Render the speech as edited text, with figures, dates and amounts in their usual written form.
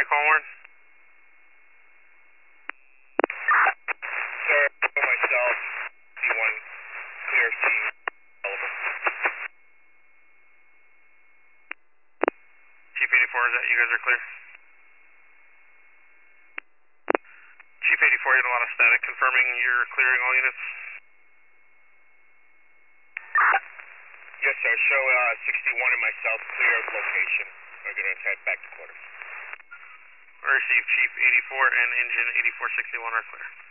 me call Warren? Sir, myself, C1, clear scene, element. Chief 84, is that you guys are clear? Chief 84, you had a lot of static, confirming you're clearing all units? Yes, sir. Show 61 and myself clear of location. We're going to head back to quarters. Receive Chief 84 and engine 8461 are clear.